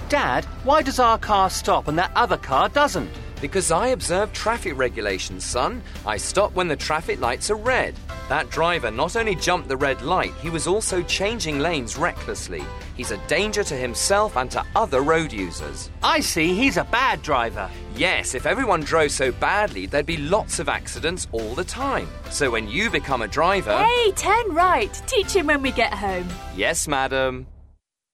Dad, why does our car stop and that other car doesn't? Because I observe traffic regulations, son. I stop when the traffic lights are red. That driver not only jumped the red light, he was also changing lanes recklessly. He's a danger to himself and to other road users. I see, he's a bad driver. Yes, if everyone drove so badly, there'd be lots of accidents all the time. So when you become a driver... Hey, turn right. Teach him when we get home. Yes, madam.